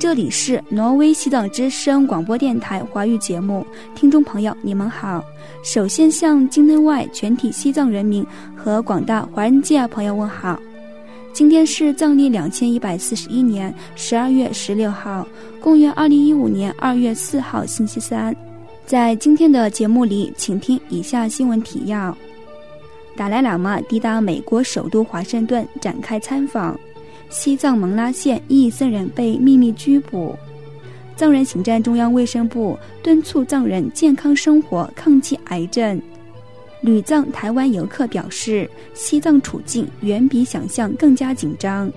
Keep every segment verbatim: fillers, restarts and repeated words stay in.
这里是挪威西藏之声广播电台华语节目，听众朋友你们好。首先向境内外全体西藏人民和广大华人界朋友问好。今天是藏历两千一百四十一年十二月十六号，公元二零一五年二月四号星期三。在今天的节目里，请听以下新闻提要：达赖喇嘛抵达美国首都华盛顿展开参访；西藏蒙拉县一亿僧人被秘密拘捕；藏人行政中央卫生部敦促藏人健康生活，抗击癌症。旅藏台湾游客表示，西藏处境远比想象更加紧张。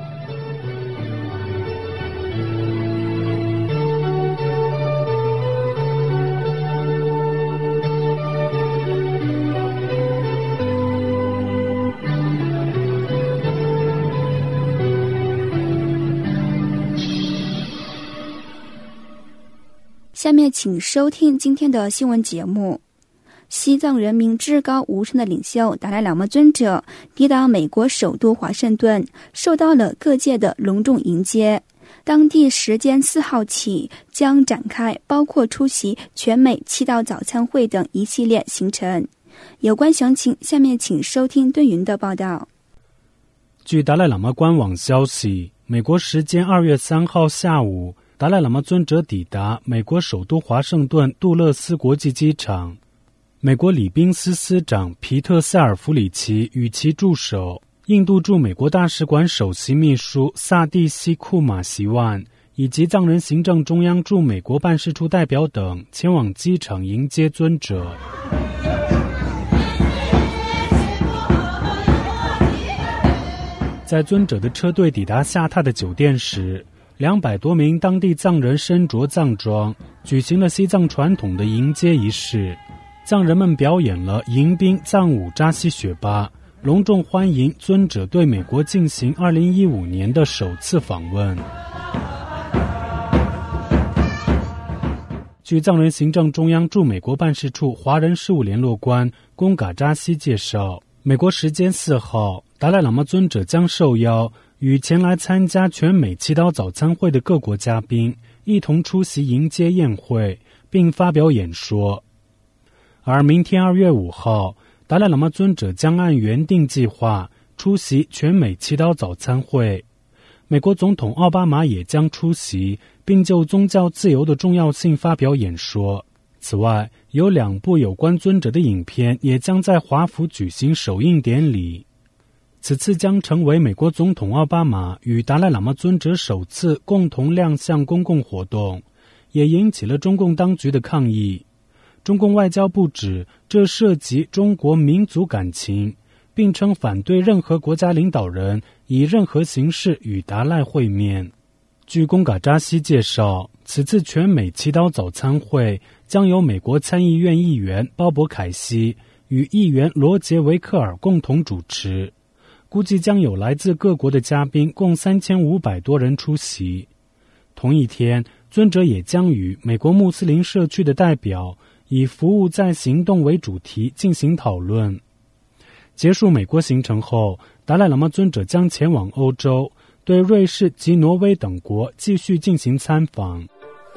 下面请收听今天的新闻节目。西藏人民至高无上的领袖达赖喇嘛尊者抵达美国首都华盛顿，受到了各界的隆重迎接。当地时间四号起将展开包括出席全美祈祷早餐会等一系列行程。有关详情，下面请收听顿云的报道。 据达赖喇嘛官网消息，美国时间二月三号下午，达赖喇嘛尊者抵达美国首都华盛顿杜勒斯国际机场。美国礼宾司司长皮特·塞尔弗里奇与其助手、印度驻美国大使馆首席秘书萨蒂西库马希万以及藏人行政中央驻美国办事处代表等前往机场迎接尊者。在尊者的车队抵达下榻的酒店时，两百多名当地藏人身着藏装，举行了西藏传统的迎接仪式。藏人们表演了迎宾藏舞扎西雪巴，隆重欢迎尊者对美国进行二零一五年的首次访问。据藏人行政中央驻美国办事处华人事务联络官贡嘎扎西介绍，美国时间四号，达赖喇嘛尊者将受邀与前来参加全美祈祷早餐会的各国嘉宾一同出席迎接宴会，并发表演说。而明天二月五号，达赖喇嘛尊者将按原定计划出席全美祈祷早餐会。美国总统奥巴马也将出席，并就宗教自由的重要性发表演说。此外，有两部有关尊者的影片也将在华府举行首映典礼。此次将成为美国总统奥巴马与达赖喇嘛尊者首次共同亮相公共活动，也引起了中共当局的抗议。中共外交部指这涉及中国民族感情，并称反对任何国家领导人以任何形式与达赖会面。据贡嘎扎西介绍，此次全美祈祷早餐会将由美国参议院议员鲍勃凯西与议员罗杰维克尔共同主持，估计将有来自各国的嘉宾共三千五百多人出席。同一天，尊者也将与美国穆斯林社区的代表以服务在行动为主题进行讨论。结束美国行程后，达赖喇嘛尊者将前往欧洲，对瑞士及挪威等国继续进行参访。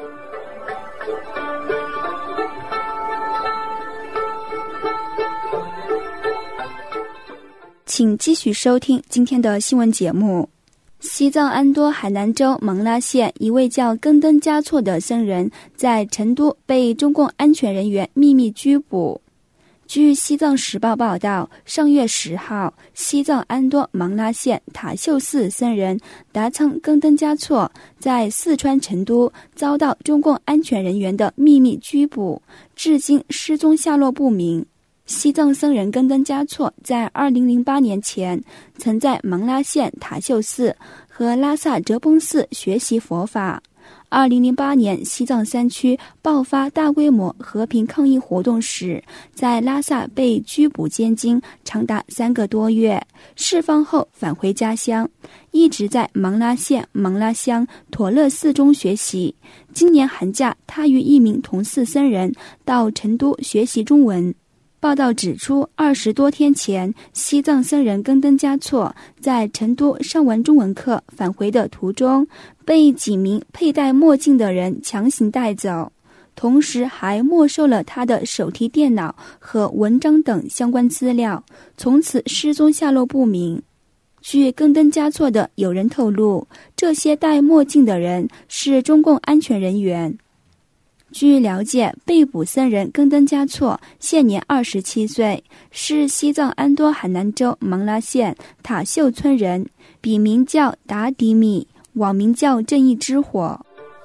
请继续收听今天的新闻节目。西藏安多海南州蒙拉县一位叫更登嘉措的僧人在成都被中共安全人员秘密拘捕。据西藏时报报道，上月十号，西藏安多蒙拉县塔秀寺僧人达仓更登嘉措在四川成都遭到中共安全人员的秘密拘捕，至今失踪下落不明。西藏僧人更登嘉措在二零零八年前曾在蒙拉县塔秀寺和拉萨哲崩寺学习佛法。二零零八年西藏山区爆发大规模和平抗议活动时，在拉萨被拘捕监禁长达三个多月，释放后返回家乡，一直在蒙拉县蒙拉乡妥勒寺中学习。今年寒假，他与一名同寺僧人到成都学习中文。 报道指出，二十多天前，西藏僧人更登嘉措在成都上完中文课返回的途中，被几名佩戴墨镜的人强行带走，同时还没收了他的手提电脑和文章等相关资料，从此失踪下落不明。据更登嘉措的友人透露，这些戴墨镜的人是中共安全人员。据了解，被捕僧人更登嘉措现年二十七岁，是西藏安多海南州芒拉县塔秀村人，笔名叫达迪米，网名叫正义之火。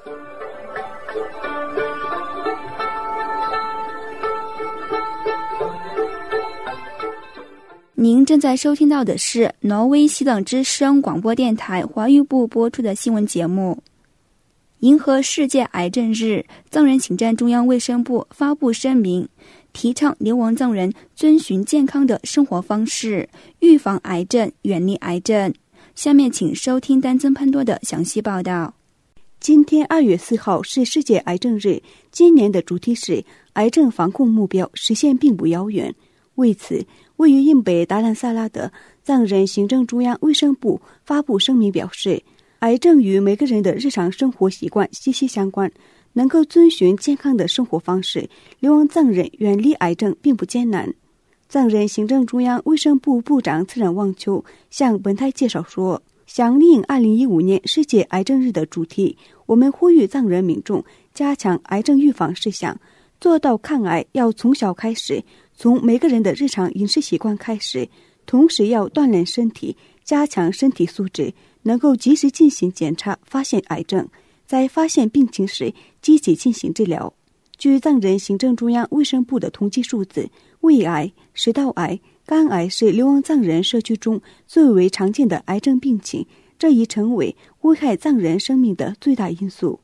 您正在收听到的是挪威西藏之声广播电台华语部播出的新闻节目。迎合世界癌症日，藏人行政中央卫生部发布声明，提倡流亡藏人遵循健康的生活方式，预防癌症，远离癌症。下面请收听丹增潘多的详细报道。 今天二月四号是世界癌症日，今年的主题是癌症防控目标实现并不遥远。为此，位于印北达兰萨拉的藏人行政中央卫生部发布声明表示，癌症与每个人的日常生活习惯息息相关，能够遵循健康的生活方式，流亡藏人远离癌症并不艰难。藏人行政中央卫生部部长次仁旺秋向本台介绍说，响应二零一五年世界癌症日的主题，我们呼吁藏人民众加强癌症预防事项，做到抗癌要从小开始，从每个人的日常饮食习惯开始，同时要锻炼身体，加强身体素质，能够及时进行检查，发现癌症，在发现病情时积极进行治疗。据藏人行政中央卫生部的统计数字，胃癌、食道癌、肝癌是流亡藏人社区中最为常见的癌症病情，这已成为危害藏人生命的最大因素。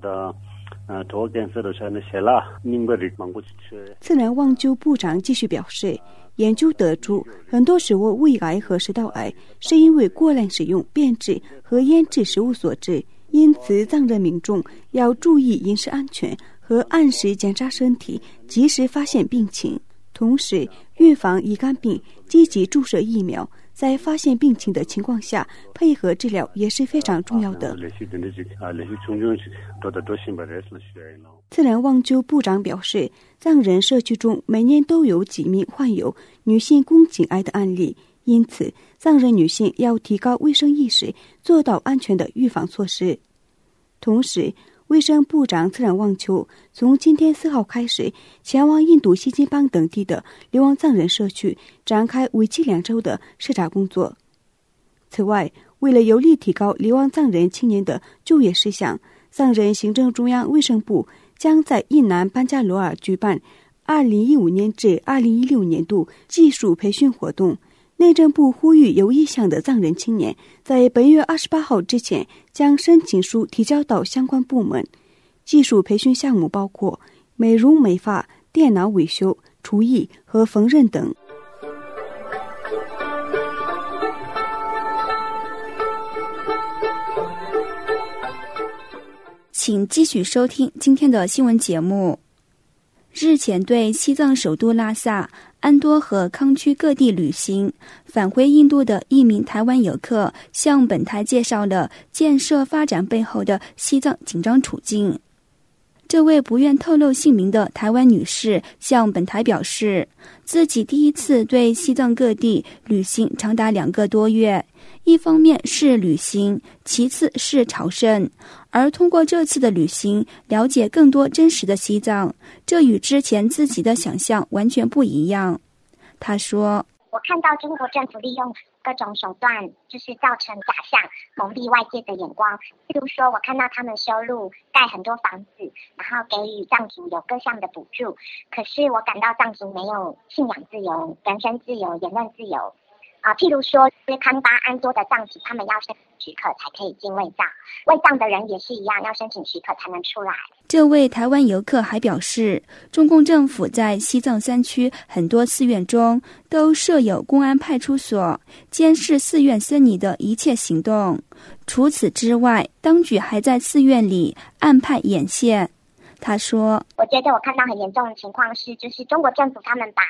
次仁旺秋部长继续表示，研究得出，很多时候胃癌和食道癌是因为过量使用变质和腌制食物所致，因此藏人民众要注意饮食安全和按时检查身体，及时发现病情，同时预防乙肝病，积极注射疫苗，在发现病情的情况下配合治疗也是非常重要的。次仁旺秋部长表示，藏人社区中每年都有几名患有女性宫颈癌的案例，因此藏人女性要提高卫生意识，做到安全的预防措施。同时，卫生部长次仁旺秋从今天四号开始，前往印度西金邦等地的流亡藏人社区展开为期两周的视察工作。此外，为了有力提高流亡藏人青年的就业事项，藏人行政中央卫生部将在印南班加罗尔举办二零一五年至二零一六年度技术培训活动。内政部呼吁有意向的藏人青年在本月二十八号之前将申请书提交到相关部门。技术培训项目包括美容美发、电脑维修、厨艺和缝纫等。 请继续收听今天的新闻节目。日前对西藏首都拉萨、安多和康区各地旅行返回印度的一名台湾游客向本台介绍了建设发展背后的西藏紧张处境。这位不愿透露姓名的台湾女士向本台表示，自己第一次对西藏各地旅行长达两个多月，一方面是旅行，其次是朝圣，而通过这次的旅行了解更多真实的西藏，这与之前自己的想象完全不一样。她说， 我看到中国政府利用各种手段，就是造成假象，蒙蔽外界的眼光。例如说，我看到他们修路盖很多房子，然后给予藏族有各项的补助，可是我感到藏族没有信仰自由、人身自由、言论自由。啊，譬如说，康巴安多的藏族，他们要申请许可才可以进卫藏，卫藏的人也是一样，要申请许可才能出来。 这位台湾游客还表示，中共政府在西藏山区很多寺院中都设有公安派出所，监视寺院僧尼的一切行动。除此之外，当局还在寺院里安排眼线。他说， 我觉得我看到很严重的情况是，就是中国政府他们把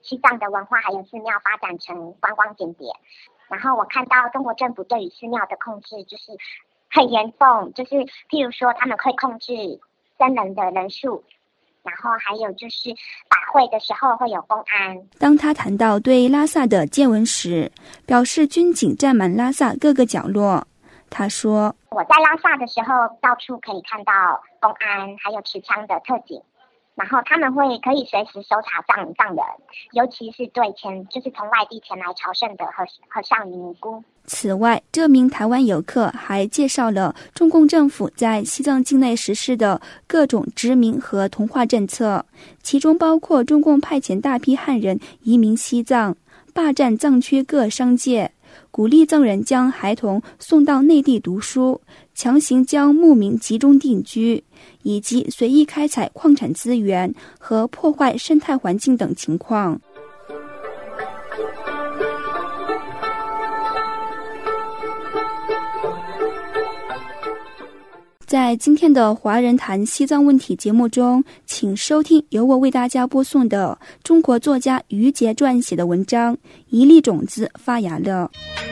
西藏的文化还有寺庙发展成观光景点。然后我看到中国政府对于寺庙的控制就是很严重，就是譬如说他们会控制僧人的人数，然后还有就是法会的时候会有公安。 当他谈到对拉萨的见闻时，表示军警占满拉萨各个角落。他说， 我在拉萨的时候到处可以看到公安还有持枪的特警，然后他们会可以随时搜查藏藏人，尤其是对前就是从外地前来朝圣的和和尚尼姑。 此外，这名台湾游客还介绍了中共政府在西藏境内实施的各种殖民和同化政策，其中包括中共派遣大批汉人移民西藏，霸占藏区各商界，鼓励藏人将孩童送到内地读书，强行将牧民集中定居，以及随意开采矿产资源和破坏生态环境等情况。在今天的华人谈西藏问题节目中，请收听由我为大家播送的中国作家于杰撰写的文章《一粒种子发芽了》。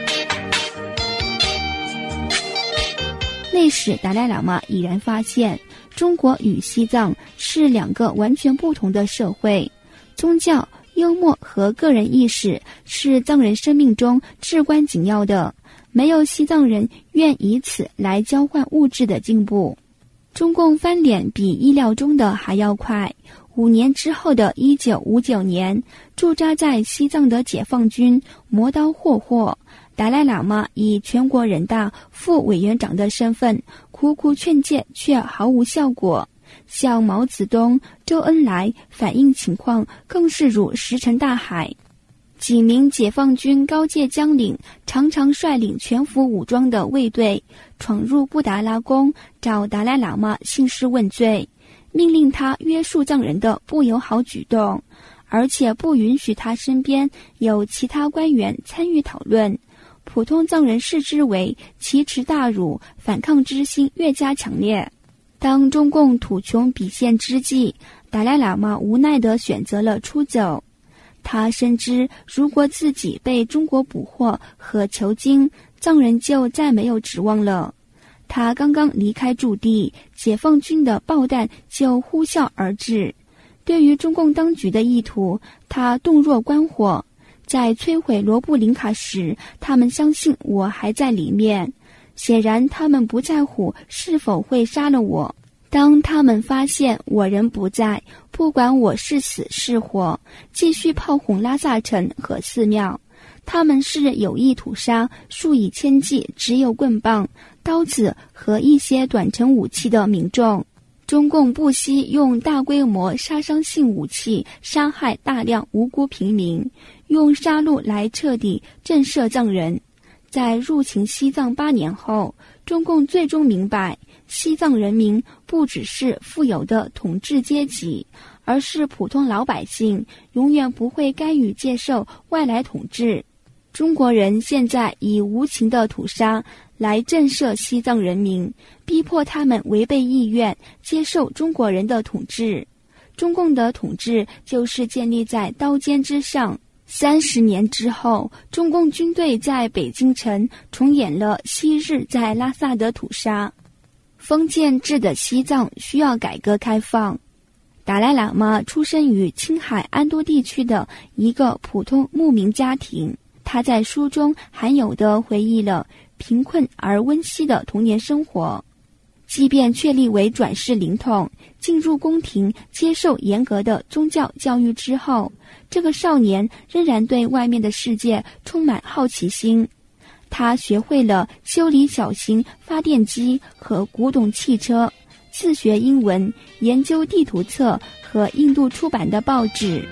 内史达赖喇嘛已然发现，中国与西藏是两个完全不同的社会，宗教、幽默和个人意识是藏人生命中至关紧要的，没有西藏人愿以此来交换物质的进步。中共翻脸比意料中的还要快。五年之后的一九五九年，驻扎在西藏的解放军磨刀霍霍，达赖喇嘛以全国人大副委员长的身份苦苦劝诫，却毫无效果。像毛泽东、周恩来反映情况更是如石沉大海。几名解放军高阶将领常常率领全副武装的卫队闯入布达拉宫，找达赖喇嘛兴师问罪，命令他约束藏人的不友好举动，而且不允许他身边有其他官员参与讨论。普通藏人视之为奇耻大辱，反抗之心越加强烈。当中共土穷匕现之际，达赖喇嘛无奈地选择了出走。他深知，如果自己被中国捕获和囚禁，藏人就再没有指望了。他刚刚离开驻地，解放军的炮弹就呼啸而至。对于中共当局的意图，他洞若观火。在摧毁罗布林卡时，他们相信我还在里面，显然他们不在乎是否会杀了我。当他们发现我人不在，不管我是死是活，继续炮轰拉萨城和寺庙。他们是有意屠杀数以千计只有棍棒、刀子和一些短程武器的民众。中共不惜用大规模杀伤性武器杀害大量无辜平民，用杀戮来彻底震慑藏人。在入侵西藏八年后，中共最终明白，西藏人民不只是富有的统治阶级，而是普通老百姓，永远不会甘于接受外来统治。中国人现在以无情的屠杀来震慑西藏人民，逼迫他们违背意愿接受中国人的统治。中共的统治就是建立在刀尖之上。三十年之后，中共军队在北京城重演了昔日在拉萨的屠杀。封建制的西藏需要改革开放。达赖喇嘛出生于青海安多地区的一个普通牧民家庭，他在书中罕有地回忆了贫困而温馨的童年生活。即便确立为转世灵童，进入宫廷接受严格的宗教教育之后，这个少年仍然对外面的世界充满好奇心。他学会了修理小型发电机和古董汽车，自学英文，研究地图册和印度出版的报纸。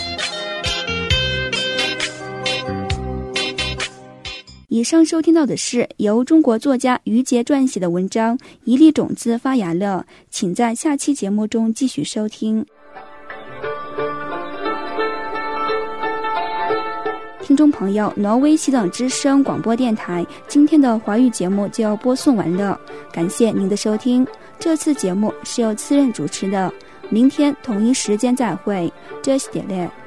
以上收听到的是由中国作家于杰撰写的文章《一粒种子发芽了》，请在下期节目中继续收听。听众朋友，挪威西藏之声广播电台今天的华语节目就要播送完了，感谢您的收听。这次节目是由次任主持的，明天同一时间再会，这是点亮。